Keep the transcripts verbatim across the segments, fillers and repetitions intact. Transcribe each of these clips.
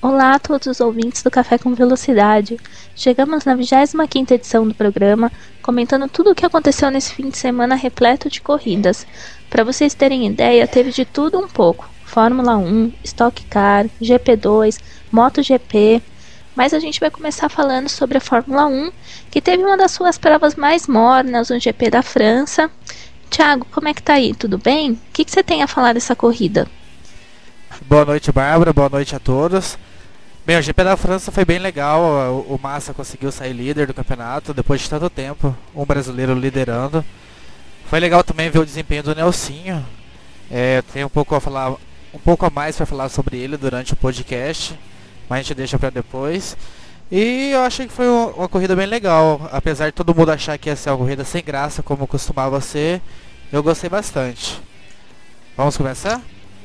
Olá a todos os ouvintes do Café com Velocidade. Chegamos na vigésima quinta edição do programa, comentando tudo o que aconteceu nesse fim de semana repleto de corridas. Para vocês terem ideia, teve de tudo um pouco. Fórmula um, Stock Car, G P dois, MotoGP. Mas a gente vai começar falando sobre a Fórmula um, que teve uma das suas provas mais mornas, o G P da França. Thiago, como é que tá aí? Tudo bem? O que, que você tem a falar dessa corrida? Boa noite, Bárbara. Boa noite a todos. Bem, o G P da França foi bem legal. O, o Massa conseguiu sair líder do campeonato depois de tanto tempo. Um brasileiro liderando. Foi legal também ver o desempenho do Nelsinho. É, tem um pouco a falar, um pouco a mais para falar sobre ele durante o podcast, mas a gente deixa para depois. E eu achei que foi uma, uma corrida bem legal. Apesar de todo mundo achar que ia ser uma corrida sem graça, como costumava ser, eu gostei bastante. Vamos começar?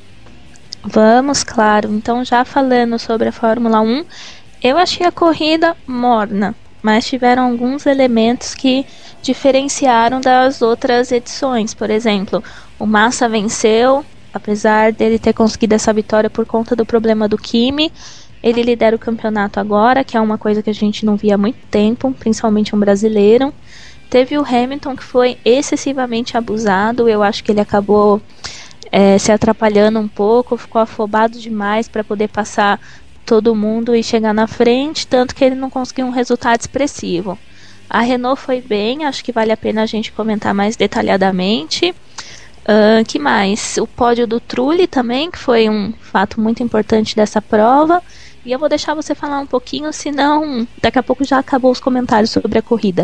Vamos, claro. Então, já falando sobre a Fórmula um, eu achei a corrida morna, mas tiveram alguns elementos que diferenciaram das outras edições. Por exemplo, o Massa venceu, apesar dele ter conseguido essa vitória por conta do problema do Kimi. Ele lidera o campeonato agora, que é uma coisa que a gente não via há muito tempo, principalmente um brasileiro. Teve o Hamilton, que foi excessivamente abusado. Eu acho que ele acabou É, se atrapalhando um pouco, ficou afobado demais para poder passar todo mundo e chegar na frente, tanto que ele não conseguiu um resultado expressivo. A Renault foi bem, acho que vale a pena a gente comentar mais detalhadamente. Uh, que mais? O pódio do Trulli também, que foi um fato muito importante dessa prova. E eu vou deixar você falar um pouquinho, senão daqui a pouco já acabou os comentários sobre a corrida.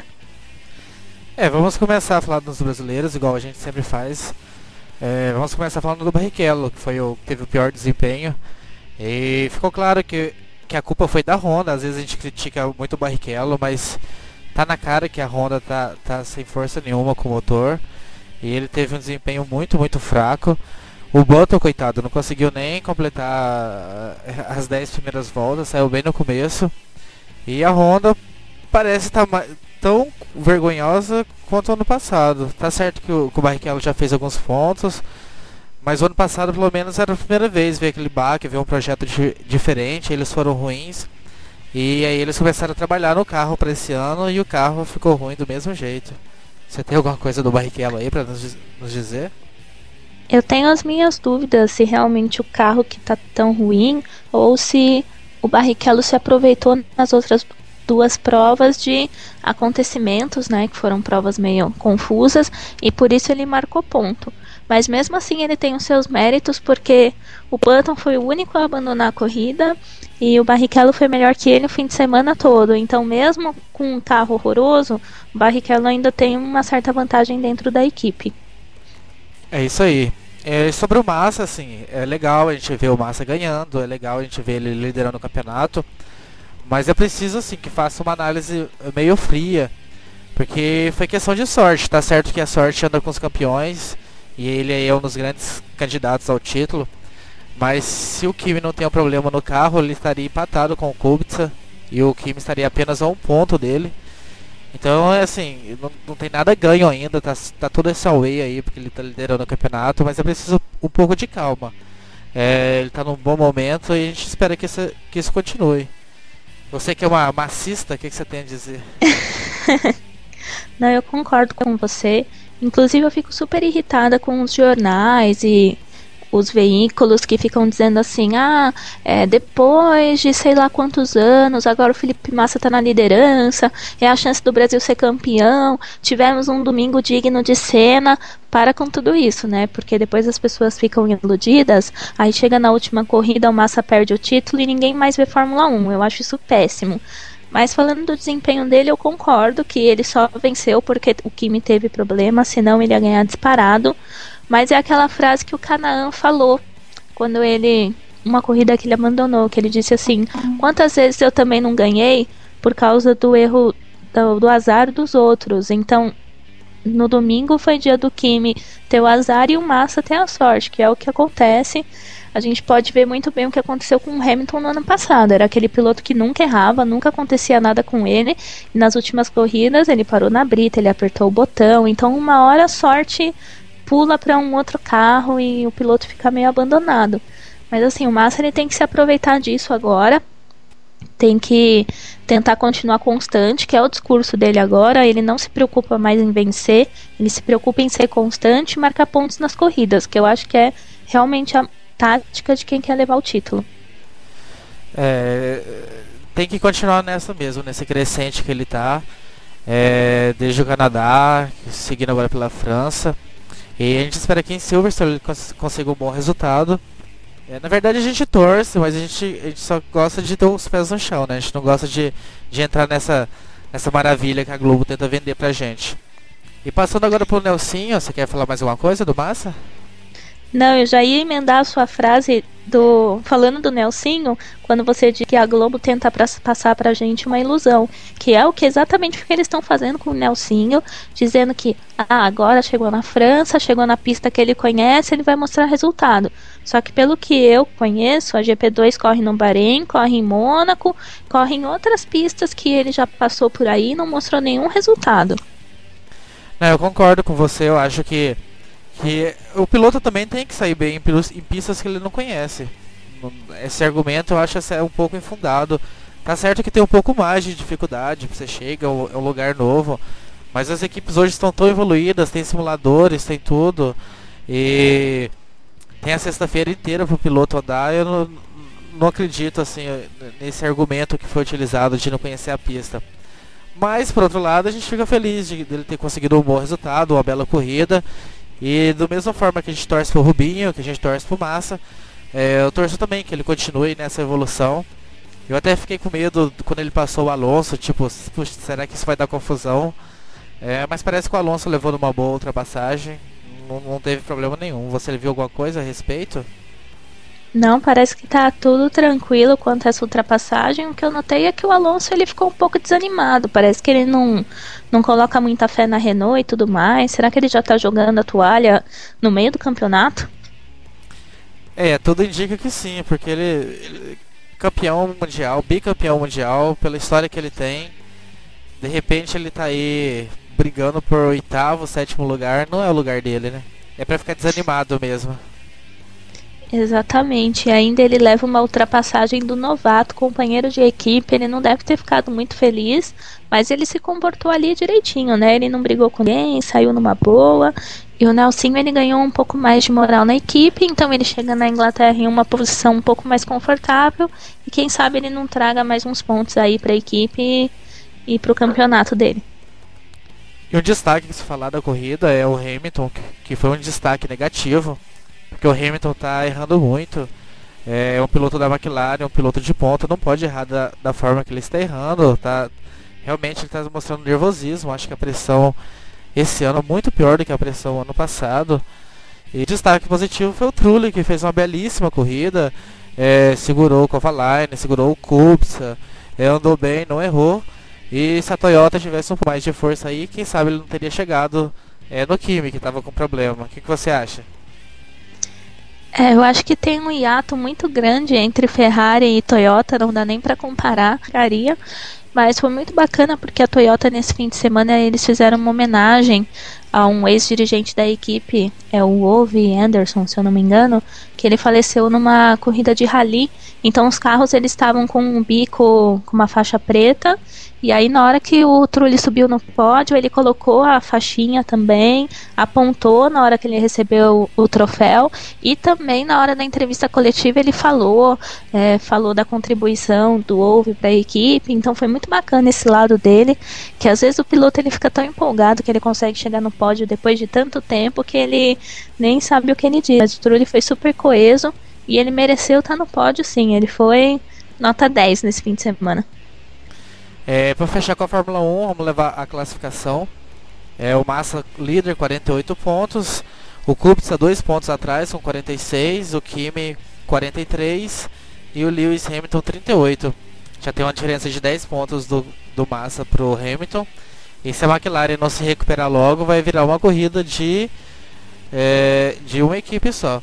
É, vamos começar a falar dos brasileiros, igual a gente sempre faz. É, vamos começar falando do Barrichello, que foi o que teve o pior desempenho. E ficou claro que, que a culpa foi da Honda. Às vezes a gente critica muito o Barrichello, mas tá na cara que a Honda tá, tá sem força nenhuma com o motor. E ele teve um desempenho muito, muito fraco. O Button, coitado, não conseguiu nem completar as dez primeiras voltas, saiu bem no começo. E a Honda parece estar tá tão vergonhosa quanto ano passado. Tá certo que o, que o Barrichello já fez alguns pontos, mas o ano passado pelo menos era a primeira vez ver aquele baque, ver um projeto di diferente. Eles foram ruins e aí eles começaram a trabalhar no carro para esse ano e o carro ficou ruim do mesmo jeito. Você tem alguma coisa do Barrichello aí para nos, nos dizer? Eu tenho as minhas dúvidas se realmente o carro que tá tão ruim ou se o Barrichello se aproveitou nas outras duas provas de acontecimentos, né, que foram provas meio confusas, e por isso ele marcou ponto. Mas mesmo assim ele tem os seus méritos, porque o Button foi o único a abandonar a corrida e o Barrichello foi melhor que ele o fim de semana todo. Então mesmo com um carro horroroso, o Barrichello ainda tem uma certa vantagem dentro da equipe. É isso aí. É, sobre o Massa, assim, é legal a gente ver o Massa ganhando, é legal a gente ver ele liderando o campeonato. Mas é preciso assim que faça uma análise meio fria, porque foi questão de sorte. Tá certo que a sorte anda com os campeões e ele é um dos grandes candidatos ao título, mas se o Kimi não tem um problema no carro, ele estaria empatado com o Kubica e o Kimi estaria apenas a um ponto dele. Então é assim, não, não tem nada ganho ainda, tá, tá tudo esse away aí porque ele tá liderando o campeonato, mas é preciso um pouco de calma. É, ele tá num bom momento e a gente espera que, essa, que isso continue. Você que é uma massista, o que, que você tem a dizer? Não, eu concordo com você. Inclusive eu fico super irritada com os jornais e os veículos que ficam dizendo assim, ah, é, depois de sei lá quantos anos, agora o Felipe Massa tá na liderança, é a chance do Brasil ser campeão, tivemos um domingo digno de cena. Para com tudo isso, né? Porque depois as pessoas ficam iludidas, aí chega na última corrida, o Massa perde o título e ninguém mais vê Fórmula um. Eu acho isso péssimo. Mas falando do desempenho dele, eu concordo que ele só venceu porque o Kimi teve problema, senão ele ia ganhar disparado. Mas é aquela frase que o Canaan falou quando ele, uma corrida que ele abandonou, que ele disse assim, quantas vezes eu também não ganhei por causa do erro, do, do azar dos outros. Então no domingo foi dia do Kimi ter o azar e o Massa ter a sorte, que é o que acontece. A gente pode ver muito bem o que aconteceu com o Hamilton no ano passado. Era aquele piloto que nunca errava, nunca acontecia nada com ele. E nas últimas corridas ele parou na brita, ele apertou o botão. Então uma hora a sorte pula para um outro carro e o piloto fica meio abandonado. Mas assim, o Massa ele tem que se aproveitar disso agora, tem que tentar continuar constante, que é o discurso dele agora. Ele não se preocupa mais em vencer, ele se preocupa em ser constante e marcar pontos nas corridas, que eu acho que é realmente a tática de quem quer levar o título. É, tem que continuar nessa mesmo, nesse crescente que ele tá, é, desde o Canadá, seguindo agora pela França. E a gente espera que em Silverstone ele cons consiga um bom resultado. É, na verdade a gente torce, mas a gente, a gente só gosta de ter os pés no chão, né? A gente não gosta de, de entrar nessa, nessa maravilha que a Globo tenta vender pra gente. E passando agora pro Nelsinho, você quer falar mais alguma coisa do Massa? Não, eu já ia emendar a sua frase do falando do Nelsinho, quando você diz que a Globo tenta pra, passar pra gente uma ilusão, que é o que exatamente o que eles estão fazendo com o Nelsinho, dizendo que ah, agora chegou na França, chegou na pista que ele conhece, ele vai mostrar resultado. Só que pelo que eu conheço, a G P dois corre no Bahrein, corre em Mônaco, corre em outras pistas que ele já passou por aí e não mostrou nenhum resultado. Não, eu concordo com você, eu acho que que o piloto também tem que sair bem em pistas que ele não conhece. Esse argumento eu acho um pouco infundado. Tá certo que tem um pouco mais de dificuldade, você chega, é um lugar novo, mas as equipes hoje estão tão evoluídas, tem simuladores, tem tudo, e tem a sexta-feira inteira pro piloto andar. Eu não, não acredito assim nesse argumento que foi utilizado de não conhecer a pista. Mas por outro lado a gente fica feliz de ele ter conseguido um bom resultado, uma bela corrida. E da mesma forma que a gente torce pro Rubinho, que a gente torce pro Massa, é, eu torço também que ele continue nessa evolução. Eu até fiquei com medo quando ele passou o Alonso, tipo, puxa, será que isso vai dar confusão? É, mas parece que o Alonso levou numa boa ultrapassagem, não, não teve problema nenhum. Você viu alguma coisa a respeito? Não, parece que tá tudo tranquilo quanto a essa ultrapassagem. O que eu notei é que o Alonso ele ficou um pouco desanimado. Parece que ele não, não coloca muita fé na Renault e tudo mais. Será que ele já tá jogando a toalha no meio do campeonato? É, tudo indica que sim, porque ele, ele campeão mundial, bicampeão mundial, pela história que ele tem. De repente ele tá aí brigando por oitavo, sétimo lugar. Não é o lugar dele, né? É pra ficar desanimado mesmo. Exatamente, e ainda ele leva uma ultrapassagem do novato, companheiro de equipe. Ele não deve ter ficado muito feliz, mas ele se comportou ali direitinho, né? Ele não brigou com ninguém, saiu numa boa. E o Nelsinho ele ganhou um pouco mais de moral na equipe, então ele chega na Inglaterra em uma posição um pouco mais confortável. E quem sabe ele não traga mais uns pontos aí para a equipe e, e para o campeonato dele. E um destaque que se falar da corrida é o Hamilton, que foi um destaque negativo. Porque o Hamilton tá errando muito. É um piloto da McLaren, um piloto de ponta, não pode errar da, da forma que ele está errando. Tá, realmente ele está mostrando nervosismo. Acho que a pressão esse ano é muito pior do que a pressão ano passado. E destaque positivo foi o Trulli, que fez uma belíssima corrida. É, segurou o Kovalainen, segurou o Kubica, é, andou bem, não errou. E se a Toyota tivesse um pouco mais de força aí, quem sabe ele não teria chegado é, no Kimi, que estava com problema. O que, que você acha? É, eu acho que tem um hiato muito grande entre Ferrari e Toyota, não dá nem para comparar, caria. Mas foi muito bacana porque a Toyota nesse fim de semana eles fizeram uma homenagem a um ex-dirigente da equipe, é o Ove Anderson, se eu não me engano, que ele faleceu numa corrida de rally. Então os carros eles estavam com um bico com uma faixa preta. E aí na hora que o Trulli subiu no pódio, ele colocou a faixinha também, apontou na hora que ele recebeu o, o troféu, e também na hora da entrevista coletiva ele falou, é, falou da contribuição do Ove para a equipe. Então foi muito bacana esse lado dele, que às vezes o piloto ele fica tão empolgado que ele consegue chegar no pódio depois de tanto tempo que ele nem sabe o que ele diz. Mas o Trulli foi super coeso e ele mereceu estar no pódio sim, ele foi nota dez nesse fim de semana. É, para fechar com a Fórmula um, vamos levar a classificação. É, o Massa líder, quarenta e oito pontos. O Kubica dois pontos atrás, com quarenta e seis. O Kimi, quarenta e três. E o Lewis Hamilton, trinta e oito. Já tem uma diferença de dez pontos do, do Massa pro Hamilton. E se a McLaren não se recuperar logo, vai virar uma corrida de, é, de uma equipe só.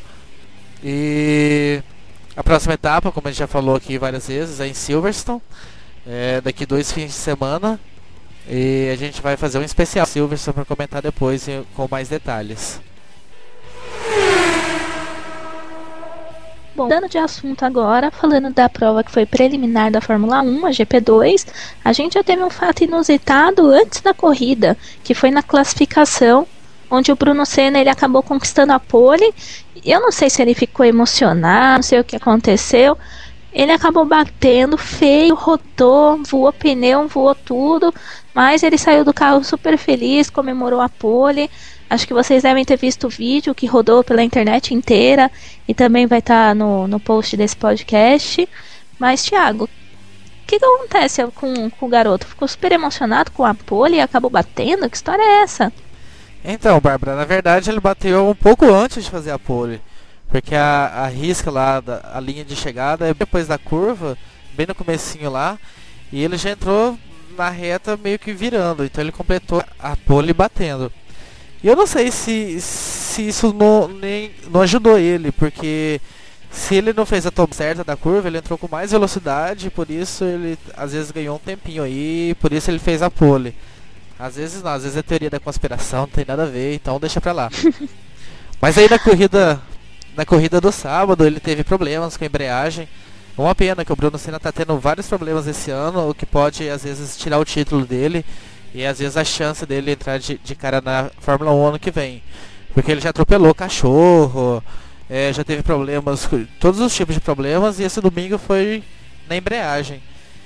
E a próxima etapa, como a gente já falou aqui várias vezes, é em Silverstone. É, daqui dois fins de semana. E a gente vai fazer um especial Silverstone para comentar depois com mais detalhes. Bom, dando de assunto agora, falando da prova que foi preliminar da Fórmula um, a G P dois, a gente já teve um fato inusitado antes da corrida, que foi na classificação, onde o Bruno Senna ele acabou conquistando a pole. Eu não sei se ele ficou emocionado, não sei o que aconteceu. Ele acabou batendo feio, rodou, voou pneu, voou tudo, mas ele saiu do carro super feliz, comemorou a pole. Acho que vocês devem ter visto o vídeo que rodou pela internet inteira e também vai estar no, no post desse podcast. Mas, Thiago, o que, que acontece com, com o garoto? Ficou super emocionado com a pole e acabou batendo? Que história é essa? Então, Bárbara, na verdade ele bateu um pouco antes de fazer a pole. Porque a, a risca lá, da, a linha de chegada é depois da curva, bem no comecinho lá. E ele já entrou na reta meio que virando. Então ele completou a pole batendo. E eu não sei se, se isso não, nem, não ajudou ele, porque se ele não fez a toma certa da curva, ele entrou com mais velocidade, por isso ele às vezes ganhou um tempinho aí, por isso ele fez a pole. Às vezes não, às vezes é teoria da conspiração, não tem nada a ver, então deixa pra lá. Mas aí na corrida, na corrida do sábado ele teve problemas com a embreagem. Uma pena que o Bruno Senna tá tendo vários problemas esse ano, o que pode às vezes tirar o título dele. E às vezes a chance dele entrar de, de cara na Fórmula um ano que vem. Porque ele já atropelou cachorro, é, já teve problemas, todos os tipos de problemas, e esse domingo foi na embreagem.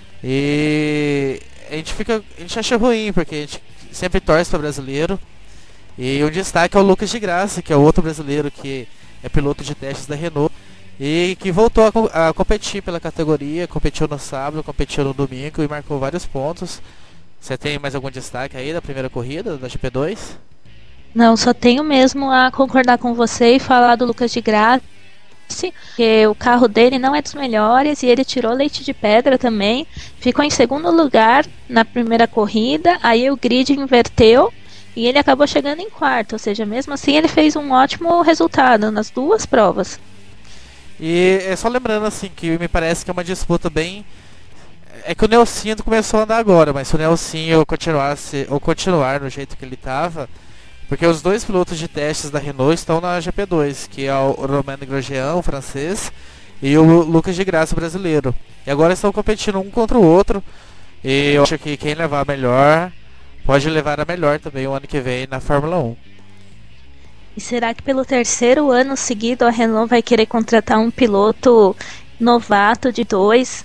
E a gente fica. A gente acha ruim, porque a gente sempre torce para brasileiro. E o destaque é o Lucas de Graça, que é o outro brasileiro que é piloto de testes da Renault. E que voltou a, a competir pela categoria, competiu no sábado, competiu no domingo e marcou vários pontos. Você tem mais algum destaque aí da primeira corrida da G P dois? Não, só tenho mesmo a concordar com você e falar do Lucas de Graça, que o carro dele não é dos melhores e ele tirou leite de pedra também. Ficou em segundo lugar na primeira corrida, aí o grid inverteu e ele acabou chegando em quarto, ou seja, mesmo assim ele fez um ótimo resultado nas duas provas. E é só lembrando assim que me parece que é uma disputa bem... É que o Nelsinho começou a andar agora, mas se o Nelsinho continuasse, ou continuar no jeito que ele estava, porque os dois pilotos de testes da Renault estão na G P dois, que é o Romain Grosjean, o francês, e o Lucas de Graça, o brasileiro. E agora estão competindo um contra o outro, e eu acho que quem levar a melhor, pode levar a melhor também o ano que vem na Fórmula um. E será que pelo terceiro ano seguido a Renault vai querer contratar um piloto novato de dois?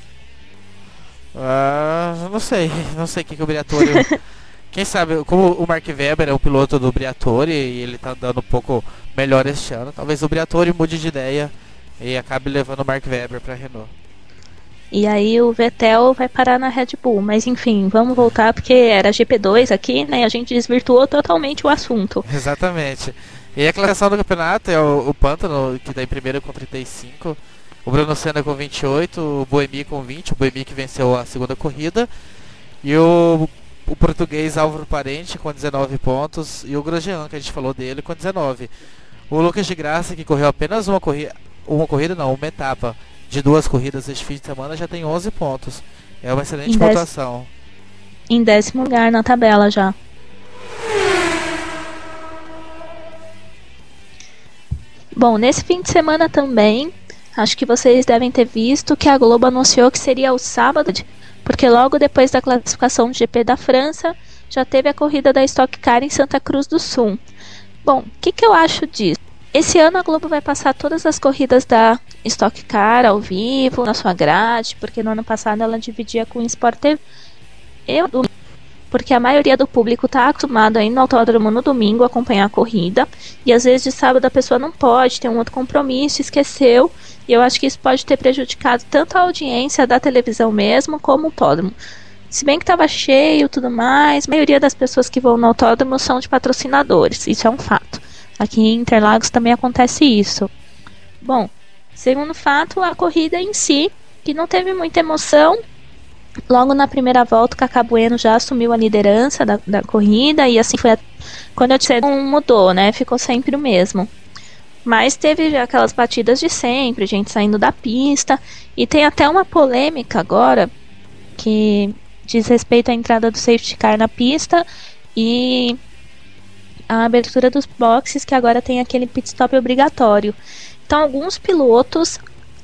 Ah, não sei, não sei o que, que o Briatore... Quem sabe, como o Mark Webber é o piloto do Briatore e ele tá andando um pouco melhor este ano, talvez o Briatore mude de ideia e acabe levando o Mark Webber pra Renault. E aí o Vettel vai parar na Red Bull, mas enfim, vamos voltar porque era G P dois aqui, né, e a gente desvirtuou totalmente o assunto. Exatamente. E a classificação do campeonato é o, o Pantano, que tá em primeiro com trinta e cinco, o Bruno Senna com vinte e oito, o Buemi com vinte, o Buemi que venceu a segunda corrida, e o, o português Álvaro Parente com dezenove pontos, e o Grosjean, que a gente falou dele, com dezenove. O Lucas de Graça, que correu apenas uma corrida, uma corrida não, uma etapa de duas corridas este fim de semana, já tem onze pontos. É uma excelente pontuação. Em décimo lugar na tabela já. Bom, nesse fim de semana também, acho que vocês devem ter visto que a Globo anunciou que seria o sábado, porque logo depois da classificação do G P da França, já teve a corrida da Stock Car em Santa Cruz do Sul. Bom, o que, que eu acho disso? Esse ano a Globo vai passar todas as corridas da Stock Car ao vivo, na sua grade, porque no ano passado ela dividia com o Sport T V. Eu, porque a maioria do público está acostumado a ir no autódromo no domingo acompanhar a corrida, e às vezes de sábado a pessoa não pode, tem um outro compromisso, esqueceu, e eu acho que isso pode ter prejudicado tanto a audiência da televisão mesmo, como o autódromo. Se bem que estava cheio e tudo mais, a maioria das pessoas que vão no autódromo são de patrocinadores, isso é um fato. Aqui em Interlagos também acontece isso. Bom, segundo fato, a corrida em si, que não teve muita emoção. Logo na primeira volta, o Cacá Bueno já assumiu a liderança da, da corrida, e assim foi a, quando eu disse, não mudou, né? Ficou sempre o mesmo. Mas teve aquelas batidas de sempre, gente saindo da pista, e tem até uma polêmica agora que diz respeito à entrada do safety car na pista e a abertura dos boxes, que agora tem aquele pit stop obrigatório. Então alguns pilotos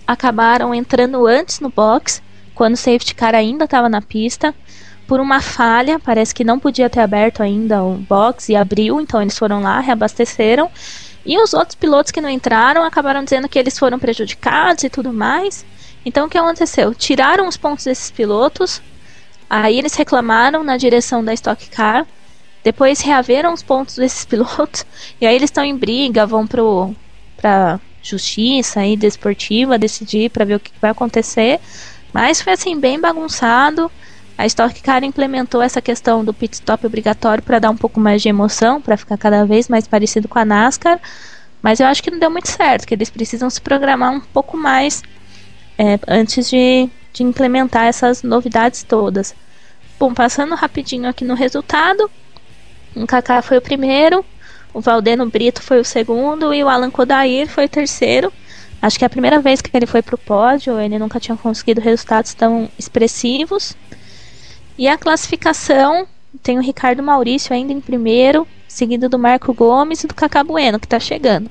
acabaram entrando antes no box, quando o safety car ainda estava na pista, por uma falha, parece que não podia ter aberto ainda o box e abriu, então eles foram lá, reabasteceram, e os outros pilotos que não entraram acabaram dizendo que eles foram prejudicados e tudo mais. Então o que aconteceu? Tiraram os pontos desses pilotos, aí eles reclamaram na direção da Stock Car, depois reaveram os pontos desses pilotos, e aí eles estão em briga, vão pro, pra justiça aí, desportiva, decidir para ver o que vai acontecer, mas foi assim, bem bagunçado. A Stock Car implementou essa questão do pit stop obrigatório para dar um pouco mais de emoção, para ficar cada vez mais parecido com a NASCAR, mas eu acho que não deu muito certo, que eles precisam se programar um pouco mais é, antes de, de implementar essas novidades todas. Bom, passando rapidinho aqui no resultado, o Kaká foi o primeiro, o Valdeno Brito foi o segundo e o Alan Kodair foi o terceiro. Acho que é a primeira vez que ele foi para o pódio, ele nunca tinha conseguido resultados tão expressivos. E a classificação tem o Ricardo Maurício ainda em primeiro, seguido do Marco Gomes e do Kaká Bueno, que está chegando.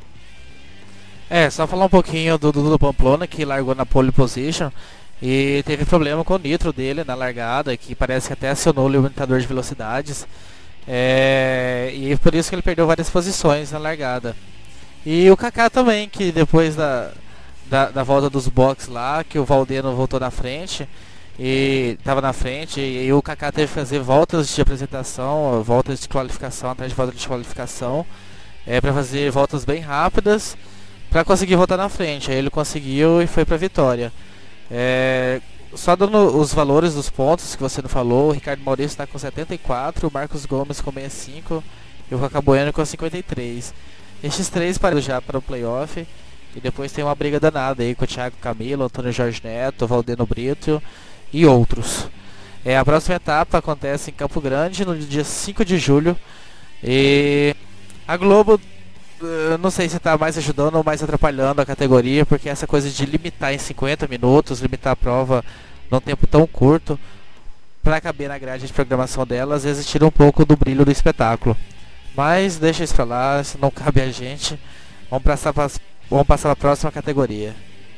É, só falar um pouquinho do Dudu Pamplona, que largou na pole position e teve problema com o nitro dele na largada, que parece que até acionou o limitador de velocidades. É, e por isso que ele perdeu várias posições na largada. E o Kaká também, que depois da, da, da volta dos boxes lá, que o Valdeno voltou na frente, e estava na frente, e o Kaká teve que fazer voltas de apresentação, voltas de qualificação, atrás de volta de qualificação, é, para fazer voltas bem rápidas, para conseguir voltar na frente. Aí ele conseguiu e foi para a vitória. É, só dando os valores dos pontos que você não falou, o Ricardo Maurício está com setenta e quatro, o Marcos Gomes com sessenta e cinco e o Kaká Bueno com cinquenta e três. Estes três pararam já para o playoff, e depois tem uma briga danada aí com o Thiago Camilo, Antônio Jorge Neto, Valdeno Brito e outros. É, a próxima etapa acontece em Campo Grande no dia cinco de julho, e a Globo, não sei se está mais ajudando ou mais atrapalhando a categoria, porque essa coisa de limitar em cinquenta minutos, limitar a prova num tempo tão curto, para caber na grade de programação dela, às vezes tira um pouco do brilho do espetáculo. Mas deixa isso pra lá, se não cabe a gente, vamos passar para vamos passar para a próxima categoria.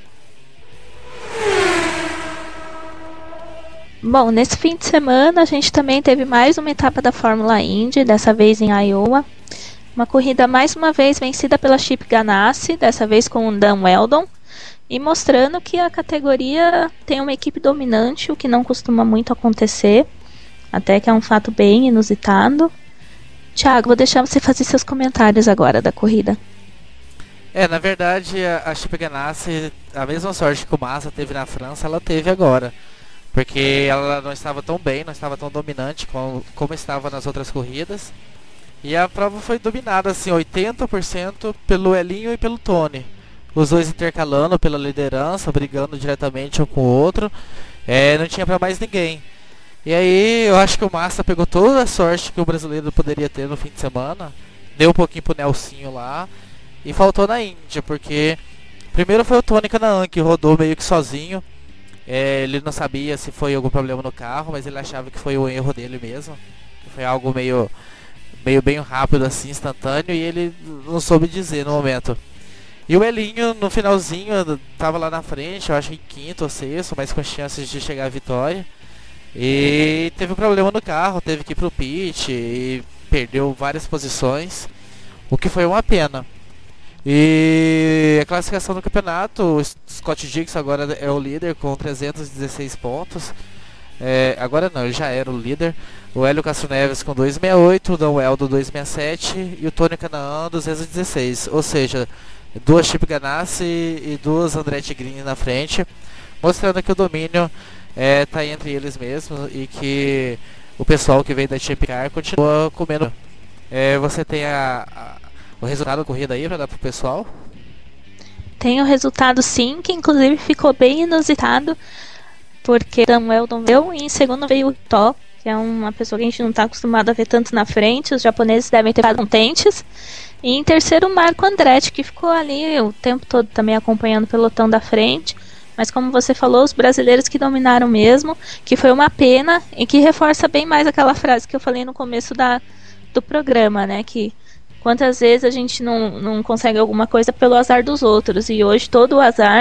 Bom, nesse fim de semana a gente também teve mais uma etapa da Fórmula Indy, dessa vez em Iowa. Uma corrida mais uma vez vencida pela Chip Ganassi, dessa vez com o Dan Weldon, e mostrando que a categoria tem uma equipe dominante, o que não costuma muito acontecer, até que é um fato bem inusitado. Thiago, vou deixar você fazer seus comentários agora da corrida. É, na verdade, a, a Chip Ganassi, a mesma sorte que o Massa teve na França, ela teve agora. Porque ela não estava tão bem, não estava tão dominante como, como estava nas outras corridas. E a prova foi dominada, assim, oitenta por cento pelo Elinho e pelo Tony. Os dois intercalando pela liderança, brigando diretamente um com o outro. É, não tinha para mais ninguém. E aí eu acho que o Massa pegou toda a sorte que o brasileiro poderia ter no fim de semana. Deu um pouquinho pro Nelsinho lá. E faltou na Índia, porque primeiro foi o Tony Kanaan, que rodou meio que sozinho. É, ele não sabia se foi algum problema no carro, mas ele achava que foi o erro dele mesmo. Foi algo meio, meio bem rápido assim, instantâneo, e ele não soube dizer no momento. E o Elinho no finalzinho tava lá na frente, eu acho em quinto ou sexto, mas com chances de chegar à vitória. E teve um problema no carro, teve que ir pro pit e perdeu várias posições, o que foi uma pena. E a classificação do campeonato, o Scott Dixon agora é o líder com trezentos e dezesseis pontos. É, agora não, ele já era o líder. O Hélio Castro Neves com duzentos e sessenta e oito, o Dan Weldo duzentos e sessenta e sete e o Tony Kanaan duzentos e dezesseis. Ou seja, duas Chip Ganassi e duas Andretti Green na frente, mostrando que o domínio está é, entre eles mesmos e que o pessoal que vem da Chip Car continua comendo. É, você tem a, a, o resultado da corrida aí para dar pro pessoal? Tem o resultado sim, que inclusive ficou bem inusitado, porque Dan Weldon veio e em segundo veio o Tó, que é uma pessoa que a gente não está acostumado a ver tanto na frente. Os japoneses devem ter ficado contentes. E em terceiro, o Marco Andretti, que ficou ali o tempo todo também acompanhando o pelotão da frente. Mas como você falou, os brasileiros que dominaram mesmo, que foi uma pena, e que reforça bem mais aquela frase que eu falei no começo da, do programa, né? Que quantas vezes a gente não, não consegue alguma coisa pelo azar dos outros, e hoje todo o azar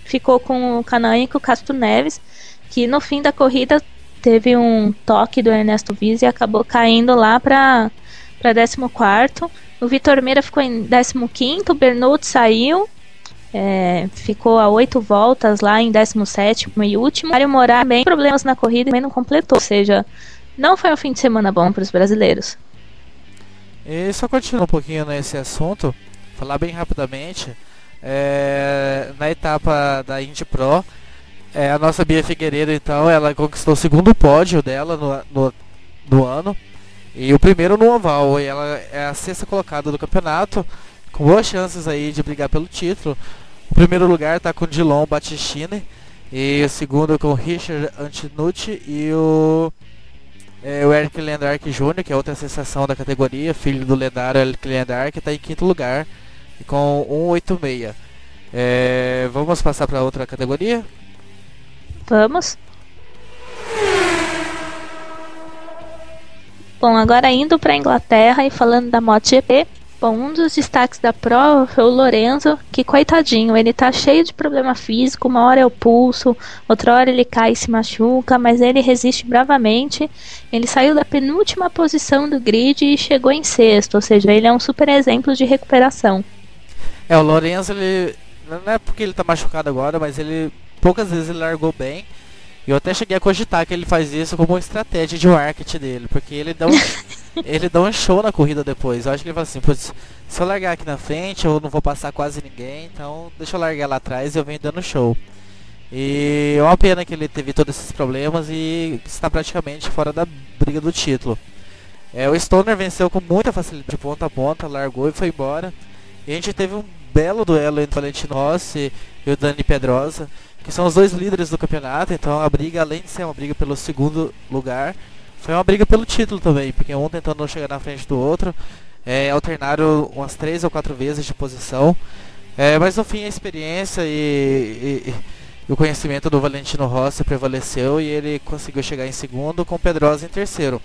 ficou com o canônico Castro Neves, que no fim da corrida teve um toque do Ernesto Viz e acabou caindo lá para para décimo quarto. O Vitor Meira ficou em décimo quinto, o Bernoulli saiu, é, ficou a oito voltas lá em décimo sétimo e último. Mário Morar bem problemas na corrida e também não completou, ou seja, não foi um fim de semana bom para os brasileiros. E só continuando um pouquinho nesse assunto, falar bem rapidamente, é, na etapa da Indy Pro, é, a nossa Bia Figueiredo, então, ela conquistou o segundo pódio dela no, no, no ano, e o primeiro no oval, e ela é a sexta colocada do campeonato, com boas chances aí de brigar pelo título. O primeiro lugar está com o Dilon Battistini, e o segundo com o Richard Antinucci e o, é, o Eric Lendark Júnior, que é outra sensação da categoria, filho do lendário Eric Lendark, que está em quinto lugar, com um oito seis. É, vamos passar para outra categoria? Vamos. Bom, agora indo para a Inglaterra e falando da MotoGP. Bom, um dos destaques da prova foi o Lorenzo, que coitadinho, ele tá cheio de problema físico, uma hora é o pulso, outra hora ele cai e se machuca, mas ele resiste bravamente. Ele saiu da penúltima posição do grid e chegou em sexto, ou seja, ele é um super exemplo de recuperação. É, o Lorenzo, ele não é porque ele tá machucado agora, mas ele poucas vezes ele largou bem. E eu até cheguei a cogitar que ele faz isso como uma estratégia de marketing dele, porque ele dá um, ele dá um show na corrida depois. Eu acho que ele fala assim, putz, se eu largar aqui na frente, eu não vou passar quase ninguém, então deixa eu largar lá atrás e eu venho dando show. E é uma pena que ele teve todos esses problemas e está praticamente fora da briga do título. É, o Stoner venceu com muita facilidade de ponta a ponta, largou e foi embora. E a gente teve um belo duelo entre o Valentino Rossi e o Dani Pedrosa, que são os dois líderes do campeonato, então a briga, além de ser uma briga pelo segundo lugar, foi uma briga pelo título também, porque um tentando chegar na frente do outro, é, alternaram umas três ou quatro vezes de posição, é, mas no fim a experiência e, e, e o conhecimento do Valentino Rossi prevaleceu e ele conseguiu chegar em segundo com o Pedrosa em terceiro.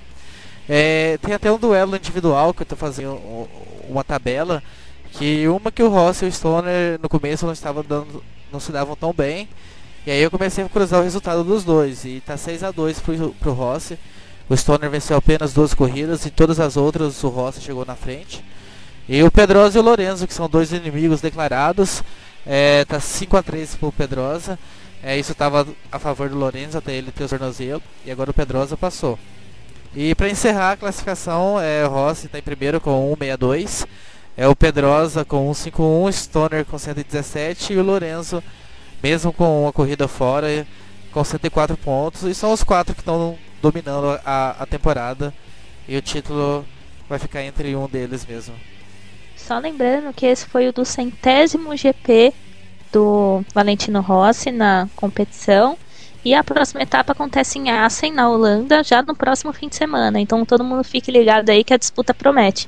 É, tem até um duelo individual que eu estou fazendo uma tabela, que uma que o Rossi e o Stoner no começo não estavam dando, não se davam tão bem, e aí eu comecei a cruzar o resultado dos dois, e tá seis a dois pro, pro Rossi. O Stoner venceu apenas duas corridas, e todas as outras o Rossi chegou na frente. E o Pedrosa e o Lorenzo, que são dois inimigos declarados, é, tá cinco a três pro Pedrosa. É, isso estava a favor do Lorenzo até ele ter o tornozelo, e agora o Pedrosa passou. E para encerrar a classificação, é, o Rossi está em primeiro com cento e sessenta e dois, é o Pedrosa com cento e cinquenta e um, Stoner com cento e dezessete e o Lorenzo, mesmo com uma corrida fora, com cento e quatro pontos. E são os quatro que estão dominando a, a temporada, e o título vai ficar entre um deles mesmo. Só lembrando que esse foi o do centésimo G P do Valentino Rossi na competição. E a próxima etapa acontece em Assen, na Holanda, já no próximo fim de semana. Então todo mundo fique ligado aí que a disputa promete.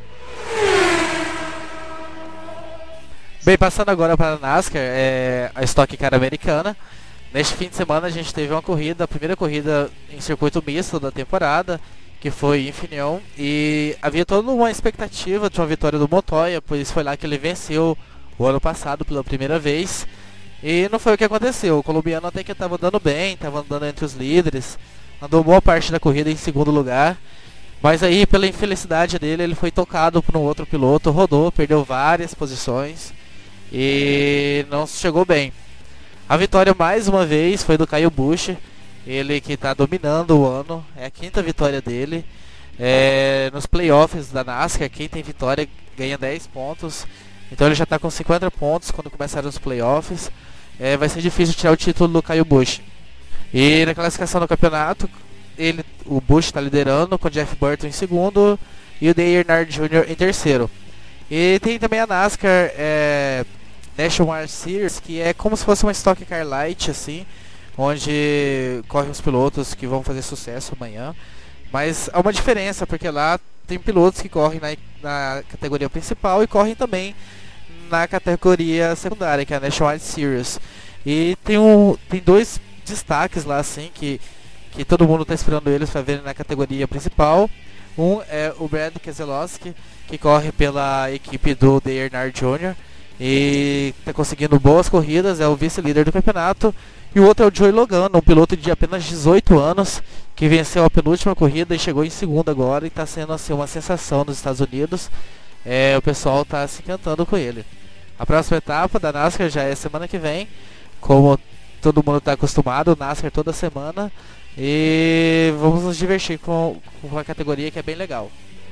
Bem, passando agora para a NASCAR, é, a Stock Car americana. Neste fim de semana a gente teve uma corrida, a primeira corrida em circuito misto da temporada, que foi em Finion, e havia toda uma expectativa de uma vitória do Montoya, pois foi lá que ele venceu o ano passado pela primeira vez, e não foi o que aconteceu. O colombiano até que estava andando bem, estava andando entre os líderes, andou boa parte da corrida em segundo lugar, mas aí pela infelicidade dele ele foi tocado por um outro piloto, rodou, perdeu várias posições e não chegou bem. A vitória mais uma vez foi do Kyle Busch, ele que está dominando o ano, é a quinta vitória dele. É, nos playoffs da NASCAR, quem tem vitória ganha dez pontos, então ele já está com cinquenta pontos quando começarem os playoffs. É, vai ser difícil tirar o título do Kyle Busch. E na classificação do campeonato, ele, o Busch está liderando com o Jeff Burton em segundo e o Dale Earnhardt Júnior em terceiro. E tem também a NASCAR é, National Series, que é como se fosse uma Stock Car Light, assim, onde correm os pilotos que vão fazer sucesso amanhã. Mas há uma diferença, porque lá tem pilotos que correm na, na categoria principal e correm também na categoria secundária, que é a National Series. E tem, um, tem dois destaques lá, assim, que, que todo mundo está esperando eles para verem na categoria principal. Um é o Brad Keselowski, que corre pela equipe do Dale Earnhardt Júnior, e está conseguindo boas corridas, é o vice-líder do campeonato. E o outro é o Joey Logano, um piloto de apenas dezoito anos, que venceu a penúltima corrida e chegou em segundo agora e está sendo assim, uma sensação nos Estados Unidos. É, o pessoal está se encantando com ele. A próxima etapa da NASCAR já é semana que vem, como todo mundo está acostumado, NASCAR toda semana. E vamos nos divertir com, com a categoria, que é bem legal.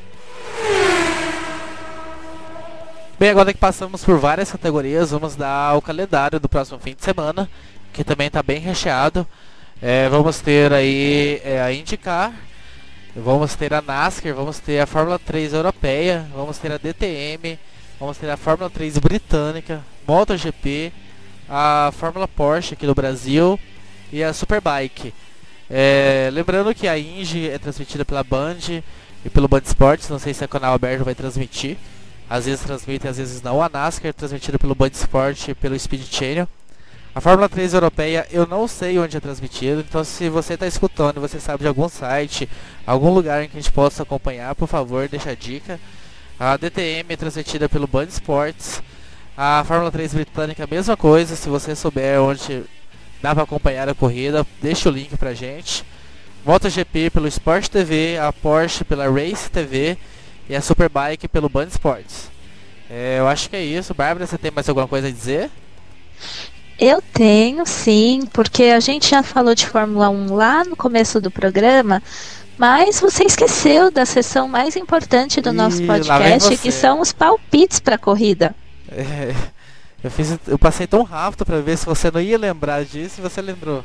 Bem, agora que passamos por várias categorias, vamos dar o calendário do próximo fim de semana, que também está bem recheado. É, vamos ter aí é, a IndyCar, vamos ter a NASCAR, vamos ter a Fórmula três europeia, vamos ter a D T M, vamos ter a Fórmula três britânica, MotoGP, a Fórmula Porsche aqui no Brasil e a Superbike. É, lembrando que a Indy é transmitida pela Band e pelo Band Esportes, não sei se a canal aberto vai transmitir, às vezes transmite, às vezes não. A NASCAR é transmitida pelo Band Esporte e pelo Speed Channel. A Fórmula três europeia eu não sei onde é transmitido, então se você está escutando e você sabe de algum site, algum lugar em que a gente possa acompanhar, por favor, deixa a dica. A D T M é transmitida pelo Band Esportes. A Fórmula três britânica, mesma coisa, se você souber onde dá para acompanhar a corrida, deixa o link pra gente. MotoGP pelo Sport T V, a Porsche pela Race T V e a Superbike pelo Band Esportes. É, eu acho que é isso. Bárbara, você tem mais alguma coisa a dizer? Eu tenho, sim, porque a gente já falou de Fórmula um lá no começo do programa, mas você esqueceu da sessão mais importante do Ih, nosso lá vem podcast, você. que são os palpites para a corrida. É, eu, fiz, eu passei tão rápido para ver se você não ia lembrar disso e você lembrou.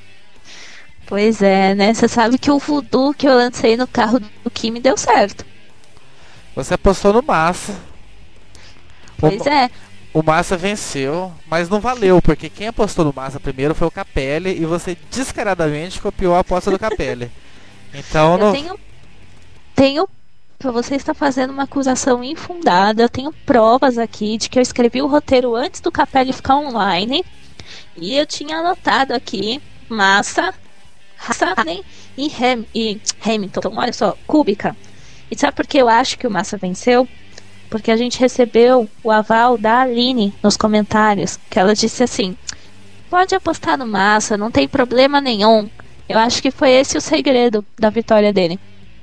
Pois é, né? Você sabe que o voodoo que eu lancei no carro do Kimi deu certo. Você apostou no Massa. Pois o, é. O Massa venceu, mas não valeu, porque quem apostou no Massa primeiro foi o Capelli e você descaradamente copiou a aposta do Capelli. Então Eu não... tenho, tenho, você está fazendo uma acusação infundada. Eu tenho provas aqui de que eu escrevi o roteiro antes do Capelli ficar online e eu tinha anotado aqui Massa, Hassinen e, Ham, e Hamilton. Olha só, Kubica. E sabe por que eu acho que o Massa venceu? Porque a gente recebeu o aval da Aline nos comentários, que ela disse assim: pode apostar no Massa, não tem problema nenhum. Eu acho que foi esse o segredo da vitória dele.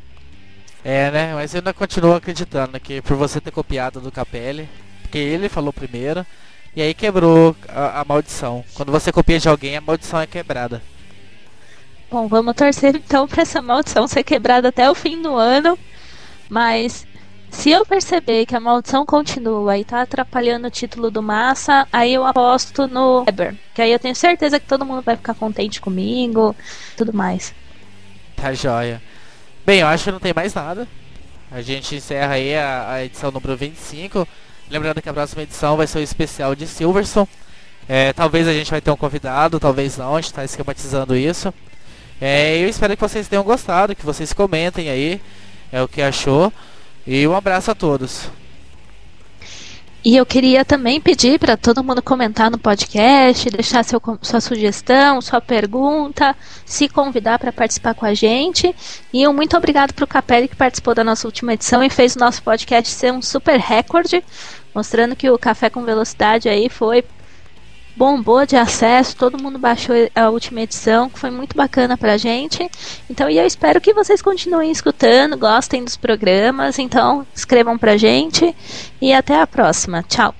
É, né? Mas eu ainda continuo acreditando que por você ter copiado do Capelli, porque ele falou primeiro, e aí quebrou a, a maldição. Quando você copia de alguém, a maldição é quebrada. Bom, vamos torcer então para essa maldição ser quebrada até o fim do ano. Mas se eu perceber que a maldição continua e tá atrapalhando o título do Massa, aí eu aposto no Weber. Que aí eu tenho certeza que todo mundo vai ficar contente comigo, tudo mais. Tá joia. Bem, eu acho que não tem mais nada. A gente encerra aí a, a edição número vinte e cinco. Lembrando que a próxima edição vai ser o especial de Silverstone. É, talvez a gente vai ter um convidado, talvez não, a gente tá esquematizando isso. É, eu espero que vocês tenham gostado, que vocês comentem aí é o que achou. E um abraço a todos. E eu queria também pedir para todo mundo comentar no podcast, deixar seu, sua sugestão, sua pergunta, se convidar para participar com a gente. E um muito obrigado para o Capelli, que participou da nossa última edição e fez o nosso podcast ser um super recorde, mostrando que o Café com Velocidade aí foi bombou de acesso, todo mundo baixou a última edição, que foi muito bacana pra gente. Então, e eu espero que vocês continuem escutando, gostem dos programas, então escrevam pra gente e até a próxima. Tchau!